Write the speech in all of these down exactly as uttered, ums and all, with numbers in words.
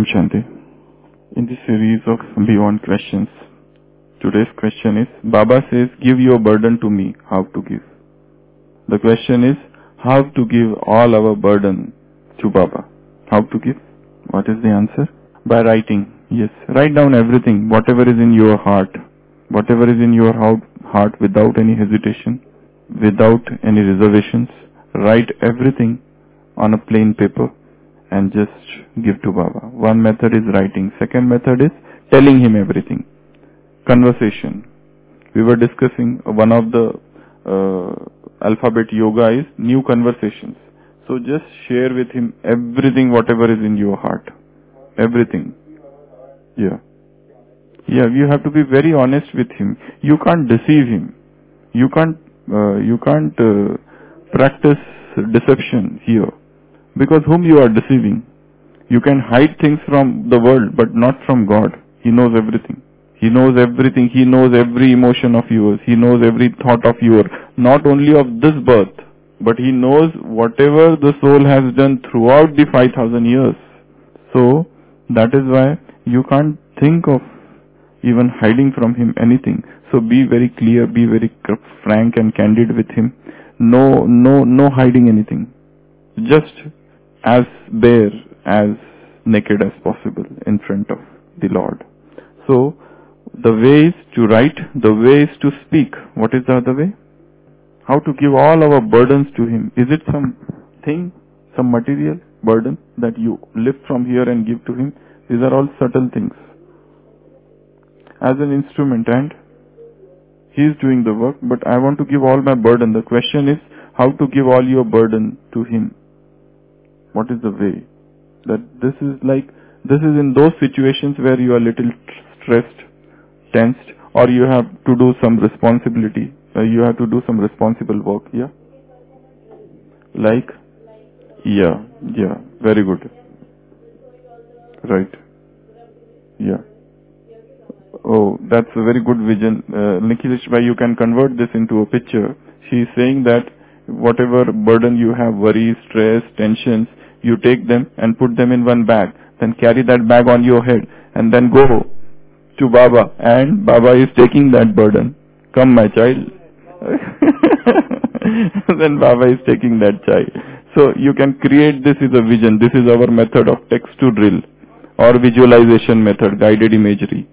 Om Shanti. In this series of Beyond Questions, today's question is, Baba says, give your burden to me, how to give? The question is, how to give all our burden to Baba? How to give? What is the answer? By writing. Yes, write down everything, whatever is in your heart, whatever is in your heart without any hesitation, without any reservations. Write everything on a plain paper and just give to Baba. One method is writing. Second method is telling him everything. Conversation. We were discussing one of the uh, alphabet yoga is new conversations. So just share with him everything, whatever is in your heart. Everything. Yeah. Yeah, you have to be very honest with him. You can't deceive him. You can't, uh, you can't uh, practice deception here. Because whom you are deceiving? You can hide things from the world, but not from God. He knows everything. He knows everything. He knows every emotion of yours. He knows every thought of yours. Not only of this birth, but He knows whatever the soul has done throughout the five thousand years. So, that is why you can't think of even hiding from Him anything. So be very clear, be very frank and candid with Him. No, no, no hiding anything. Just as bare, as naked as possible in front of the Lord. So, the way is to write, the way is to speak. What is the other way? How to give all our burdens to Him. Is it some thing, some material burden that you lift from here and give to Him? These are all subtle things. As an instrument, and He is doing the work, but I want to give all my burden. The question is, how to give all your burden to Him? What is the way? That this is like, this is in those situations where you are little stressed, tensed, or you have to do some responsibility. Uh, you have to do some responsible work, yeah? Like? Yeah, yeah, very good. Right. Yeah. Oh, that's a very good vision. Uh, Nikhilesh Bhai, you can convert this into a picture. She is saying that whatever burden you have, worries, stress, tensions, you take them and put them in one bag. Then carry that bag on your head and then go to Baba. And Baba is taking that burden. Come, my child. Then Baba is taking that child. So you can create, this is a vision. This is our method of text to drill or visualization method, guided imagery.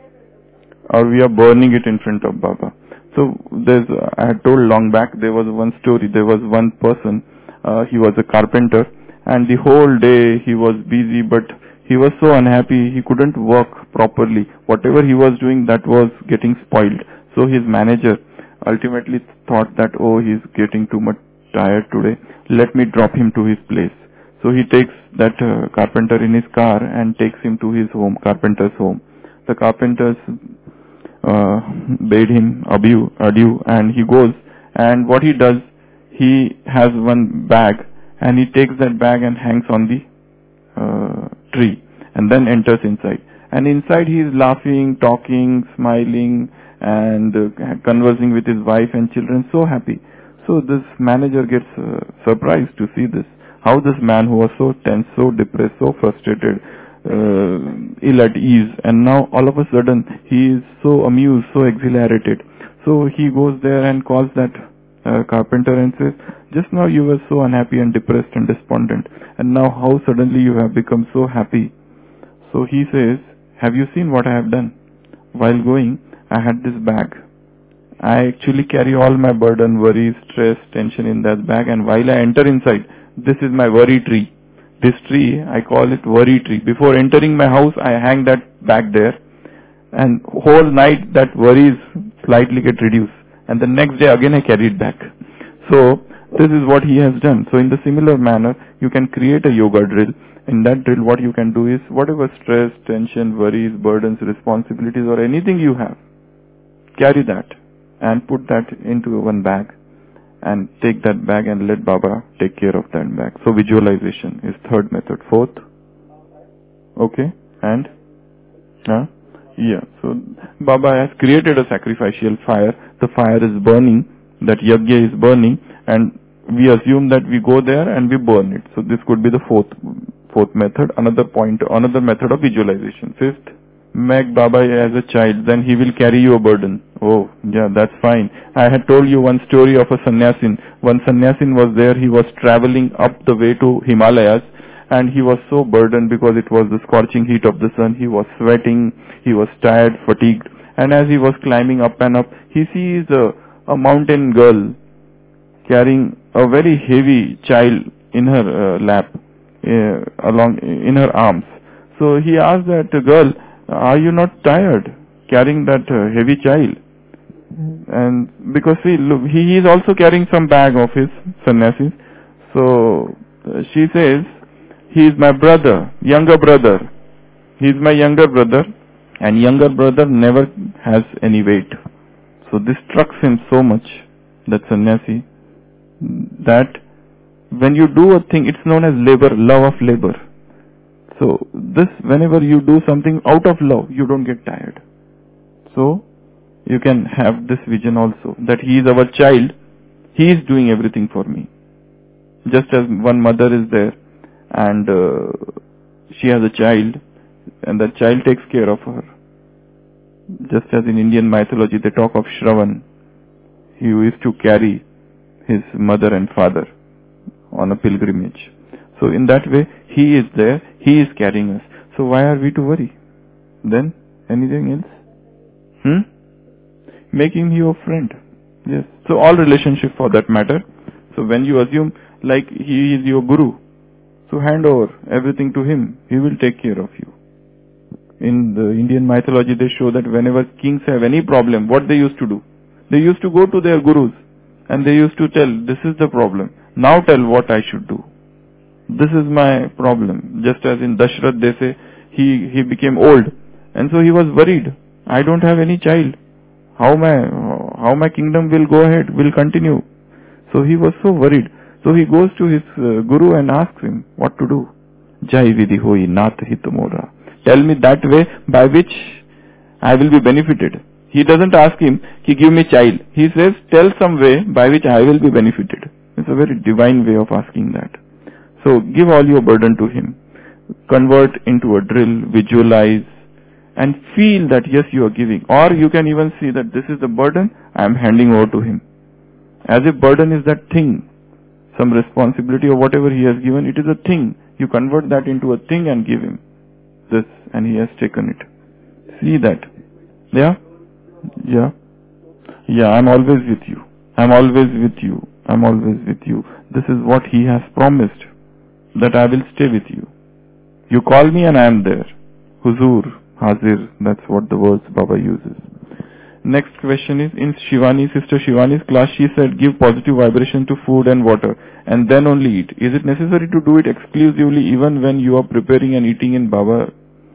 Or we are burning it in front of Baba. So there's, I had told long back, there was one story. There was one person, uh, he was a carpenter, and the whole day he was busy, but he was so unhappy, he couldn't work properly. Whatever he was doing, that was getting spoiled. So his manager ultimately thought that, oh, he's getting too much tired today, let me drop him to his place. So he takes that uh, carpenter in his car and takes him to his home, carpenter's home. The carpenters uh, bade him adieu, adieu, and he goes. And what he does, he has one bag, and he takes that bag and hangs on the uh, tree, and then enters inside. And inside he is laughing, talking, smiling, and uh, conversing with his wife and children, so happy. So this manager gets uh, surprised to see this. How this man who was so tense, so depressed, so frustrated, uh, ill at ease, and now all of a sudden he is so amused, so exhilarated. So he goes there and calls that uh, carpenter and says, just now you were so unhappy and depressed and despondent, and now how suddenly you have become so happy. So he says, have you seen what I have done? While going, I had this bag. I actually carry all my burden, worries, stress, tension in that bag, and while I enter inside, this is my worry tree. This tree, I call it worry tree. Before entering my house, I hang that bag there, and whole night that worries slightly get reduced, and the next day again I carry it back. So this is what he has done. So in the similar manner, you can create a yoga drill. In that drill, what you can do is, whatever stress, tension, worries, burdens, responsibilities, or anything you have, carry that and put that into one bag, and take that bag and let Baba take care of that bag. So visualization is third method. Fourth? Okay. And? Huh? Yeah. So Baba has created a sacrificial fire. The fire is burning. That yajna is burning. And we assume that we go there and we burn it. So this could be the fourth, Fourth method, another point, another method of visualization. Fifth, make Baba as a child, then he will carry you a burden. Oh, yeah, that's fine. I had told you one story of a sannyasin. One sannyasin was there, he was traveling up the way to Himalayas, and he was so burdened because it was the scorching heat of the sun. He was sweating, he was tired, fatigued, and as he was climbing up and up, he sees a, a mountain girl carrying a very heavy child in her uh, lap, uh, along in her arms. So he asked that girl, are you not tired carrying that uh, heavy child? And because see, look, he is also carrying some bag of his sannyasis. So uh, she says, he is my brother, younger brother. He is my younger brother, and younger brother never has any weight. So this struck him so much, that sannyasi, that when you do a thing, it's known as labor, love of labor. So this, whenever you do something out of love, you don't get tired. So you can have this vision also, that he is our child, he is doing everything for me. Just as one mother is there, and uh, she has a child, and that child takes care of her. Just as in Indian mythology they talk of Shravan, he used to carry his mother and father on a pilgrimage. So in that way, he is there, he is carrying us. So why are we to worry? Then, anything else? Hmm? Make him your friend. Yes. So all relationship for that matter. So when you assume like he is your guru, so hand over everything to him. He will take care of you. In the Indian mythology, they show that whenever kings have any problem, what they used to do? They used to go to their gurus and they used to tell, this is the problem. Now tell what I should do. This is my problem. Just as in Dashrath, they say, he, he became old. And so he was worried. I don't have any child. How my, how my kingdom will go ahead, will continue. So he was so worried. So he goes to his uh, guru and asks him what to do. Jai vidhi hoi nath hitamora. Tell me that way by which I will be benefited. He doesn't ask him, he give me child. He says, tell some way by which I will be benefited. It's a very divine way of asking that. So give all your burden to him. Convert into a drill, visualize, and feel that yes, you are giving. Or you can even see that this is the burden, I am handing over to him. As if burden is that thing, some responsibility or whatever he has given, it is a thing. You convert that into a thing and give him this, and he has taken it. See that? Yeah? Yeah? Yeah, I'm always with you. I'm always with you. I'm always with you. This is what he has promised, that I will stay with you. You call me and I am there. Huzur, Hazir, that's what the words Baba uses. Next question is, in Shivani, Sister Shivani's class, she said, give positive vibration to food and water, and then only eat. Is it necessary to do it exclusively even when you are preparing and eating in Baba's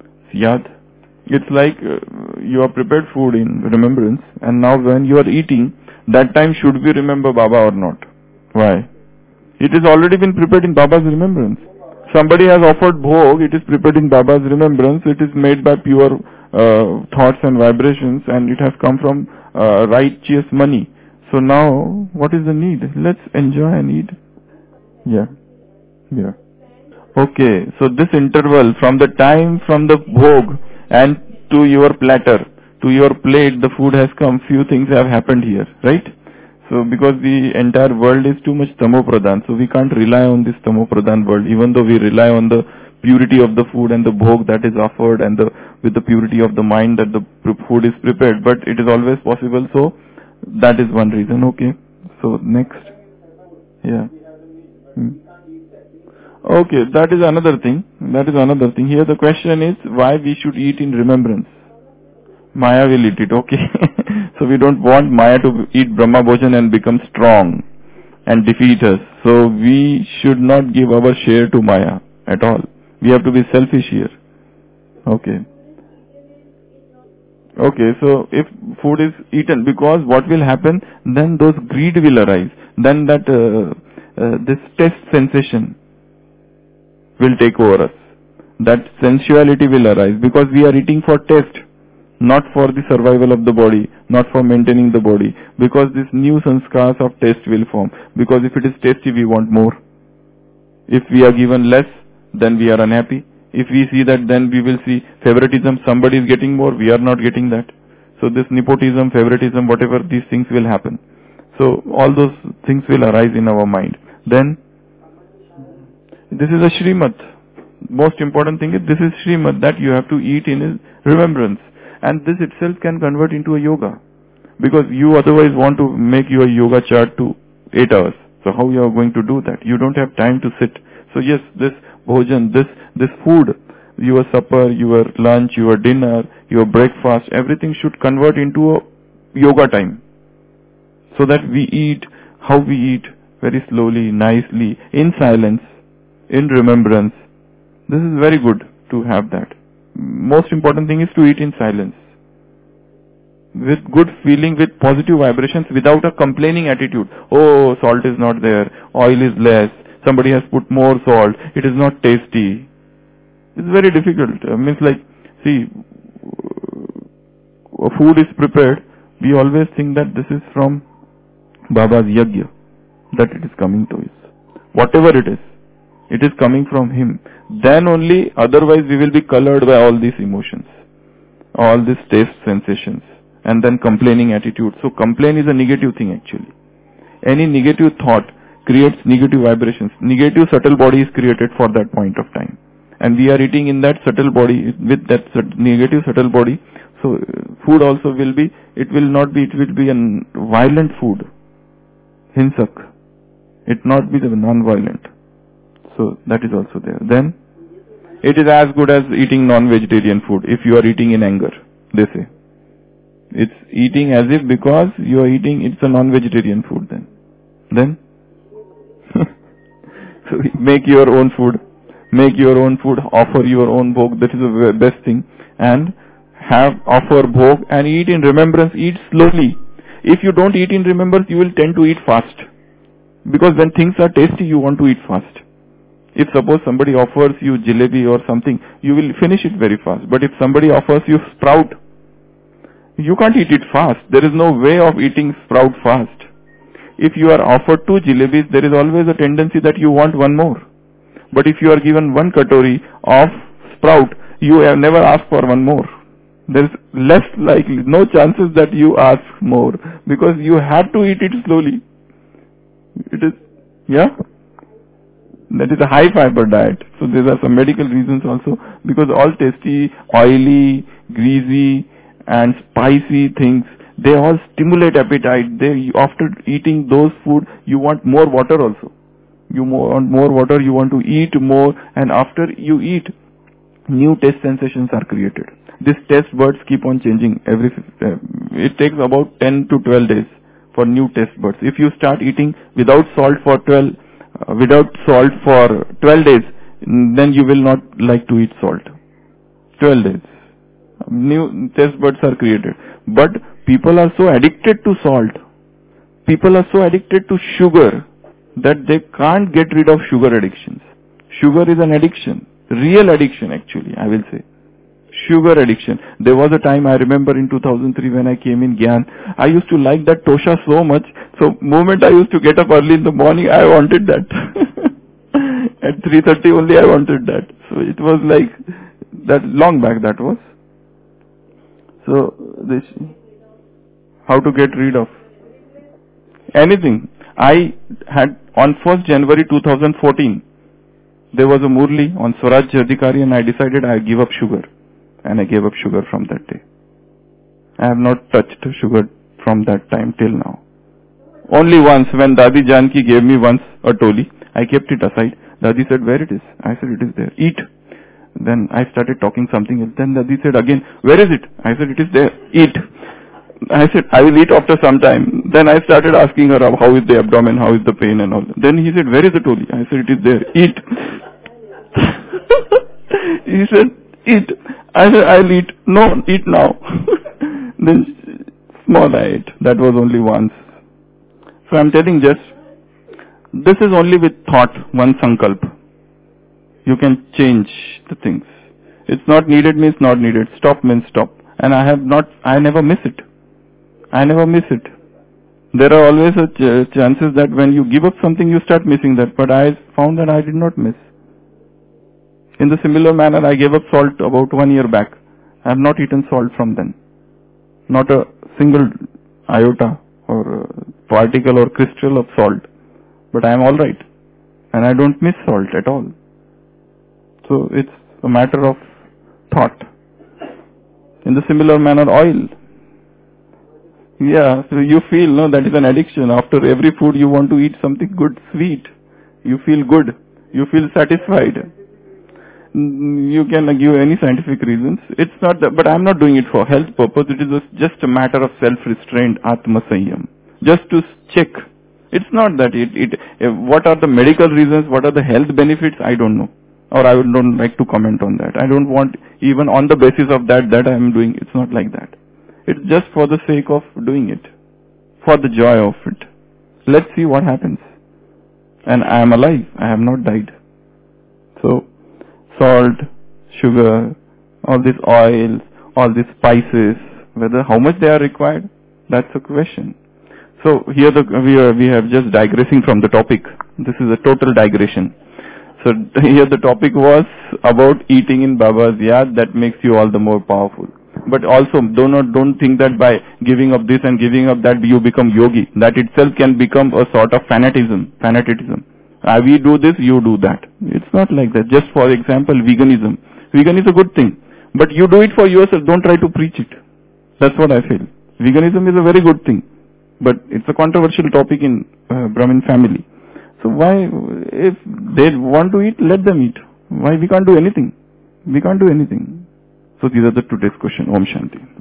yad? It's like uh, you are prepared food in remembrance, and now when you are eating, that time should we remember Baba or not? Why? It is already been prepared in Baba's remembrance. Somebody has offered bhog, it is prepared in Baba's remembrance, it is made by pure uh, thoughts and vibrations, and it has come from uh, righteous money. So now, what is the need? Let's enjoy and eat. Yeah. Yeah. Okay, so this interval from the time from the bhog and to your platter, to your plate, the food has come, few things have happened here, right? So because the entire world is too much tamo pradhan, so we can't rely on this tamo pradhan world, even though we rely on the purity of the food and the bhog that is offered, and the with the purity of the mind that the food is prepared, but it is always possible, so that is one reason. Okay, so next. Yeah. Hmm. Okay, that is another thing. That is another thing. Here the question is why we should eat in remembrance. Maya will eat it, okay. So we don't want Maya to eat Brahma Bhojan and become strong and defeat us. So we should not give our share to Maya at all. We have to be selfish here. Okay. Okay, so if food is eaten, because what will happen, then those greed will arise. Then that uh, uh, this taste sensation will take over us. That sensuality will arise because we are eating for taste, not for the survival of the body, not for maintaining the body, because this new sanskars of taste will form. Because if it is tasty, we want more. If we are given less, then we are unhappy. If we see that, then we will see favoritism. Somebody is getting more, we are not getting that. So this nepotism, favoritism, whatever, these things will happen. So all those things will arise in our mind. Then, this is a Srimad. Most important thing is this is Srimad that you have to eat in remembrance. And this itself can convert into a yoga. Because you otherwise want to make your yoga chart to eight hours. So how you are going to do that? You don't have time to sit. So yes, this bhojan, this, this food, your supper, your lunch, your dinner, your breakfast, everything should convert into a yoga time. So that we eat, how we eat, very slowly, nicely, in silence, in remembrance. This is very good to have that. Most important thing is to eat in silence. With good feeling, with positive vibrations, without a complaining attitude. Oh, salt is not there, oil is less, somebody has put more salt, it is not tasty. It's very difficult. I mean, it's like, see, food is prepared, we always think that this is from Baba's yajna, that it is coming to us. Whatever it is, it is coming from him. Then only, otherwise we will be colored by all these emotions, all these taste sensations, and then complaining attitude. So complain is a negative thing actually. Any negative thought creates negative vibrations. Negative subtle body is created for that point of time. And we are eating in that subtle body, with that negative subtle body. So food also will be, it will not be, it will be a violent food. Hinsak. It not be the non-violent. So that is also there. Then it is as good as eating non-vegetarian food if you are eating in anger, they say. It's eating as if because you are eating, it's a non-vegetarian food then. Then so make your own food. Make your own food, offer your own bhog, that is the best thing. And have, offer bhog and eat in remembrance, eat slowly. If you don't eat in remembrance, you will tend to eat fast. Because when things are tasty, you want to eat fast. If suppose somebody offers you jalebi or something, you will finish it very fast. But if somebody offers you sprout, you can't eat it fast. There is no way of eating sprout fast. If you are offered two jalebis, there is always a tendency that you want one more. But if you are given one katori of sprout, you have never asked for one more. There is less likely, no chances that you ask more, because you have to eat it slowly. It is, yeah? That is a high fiber diet. So there are some medical reasons also, because all tasty, oily, greasy and spicy things, they all stimulate appetite. They, after eating those food, you want more water also. You want more water, you want to eat more, and after you eat, new taste sensations are created. These taste buds keep on changing every, uh, it takes about ten to twelve days for new taste buds. If you start eating without salt for twelve, uh, without salt for twelve days, then you will not like to eat salt. twelve days. New taste buds are created. But people are so addicted to salt. People are so addicted to sugar that they can't get rid of sugar addictions. Sugar is an addiction. Real addiction actually, I will say. Sugar addiction. There was a time I remember in two thousand three when I came in Gyan, I used to like that tosha so much. So moment I used to get up early in the morning, I wanted that. At three thirty only I wanted that. So it was like, that long back that was. So this, how to get rid of anything. I had on first January two thousand fourteen, there was a Murli on Swaraj Adhikari and I decided I give up sugar. And I gave up sugar from that day. I have not touched sugar from that time till now. Only once when Dadi Janki gave me once a toli, I kept it aside. Dadi said, where it is? I said, it is there. Eat. Then I started talking something else. Then Dadi said again, where is it? I said, it is there. Eat. I said, I will eat after some time. Then I started asking her, how is the abdomen, how is the pain and all. Then he said, where is the toli? I said, it is there. Eat. He said, eat. I said, I'll eat. No, eat now. Then small I ate. That was only once. So I'm telling just, this is only with thought, one sankalp. You can change the things. It's not needed means not needed. Stop means stop. And I have not, I never miss it. I never miss it. There are always a ch- chances that when you give up something, you start missing that. But I found that I did not miss. In the similar manner, I gave up salt about one year back. I have not eaten salt from then. Not a single iota or uh, particle or crystal of salt. But I am alright. And I don't miss salt at all. So it's a matter of thought. In the similar manner, oil. Yeah, so you feel, no, that is an addiction. After every food you want to eat something good, sweet. You feel good. You feel satisfied. You can give any scientific reasons. It's not that, but I'm not doing it for health purpose. It is just a matter of self-restraint, Atma Sanyam. Just to check. It's not that it, it, what are the medical reasons, what are the health benefits, I don't know. Or I would don't like to comment on that. I don't want, even on the basis of that, that I am doing. It's not like that. It's just for the sake of doing it. For the joy of it. Let's see what happens. And I am alive. I have not died. So, salt, sugar, all these oils, all these spices, whether how much they are required, that's a question. So here the, we are we have just digressing from the topic. This is a total digression. So here the topic was about eating in Baba's yad. That makes you all the more powerful. But also do not don't think that by giving up this and giving up that you become yogi. That itself can become a sort of fanatism. Fanaticism. Uh, we do this, you do that. It's not like that. Just for example, veganism. Vegan is a good thing. But you do it for yourself. Don't try to preach it. That's what I feel. Veganism is a very good thing. But it's a controversial topic in uh, Brahmin family. So why, if they want to eat, let them eat. Why we can't do anything? We can't do anything. So these are the today's question. Om Shanti.